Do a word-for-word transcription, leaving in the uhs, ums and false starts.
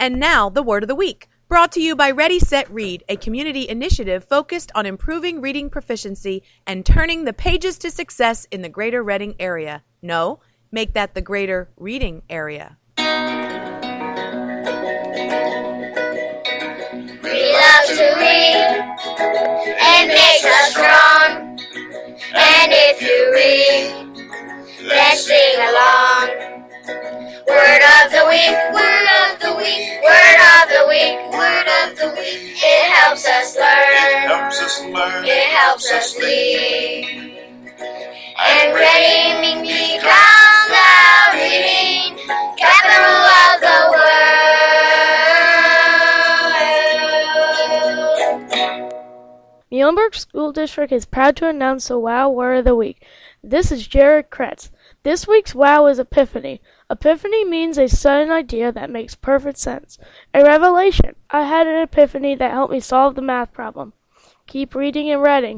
And now, the Word of the Week, brought to you by Ready, Set, Read, a community initiative focused on improving reading proficiency and turning the pages to success in the Greater Reading area. No, make that the Greater Reading area. We love to read, it makes us strong. And if you read, let's sing along. Word of the week, word of the week, word of the week, word of the week. It helps us learn, it helps us learn, it helps us lead. And reading becomes the reading capital of the world. Muhlenberg School District is proud to announce the WOW Word of the Week. This is Jared Kretz. This week's WOW is Epiphany. Epiphany means a sudden idea that makes perfect sense. A revelation. I had an epiphany that helped me solve the math problem. Keep reading and reading.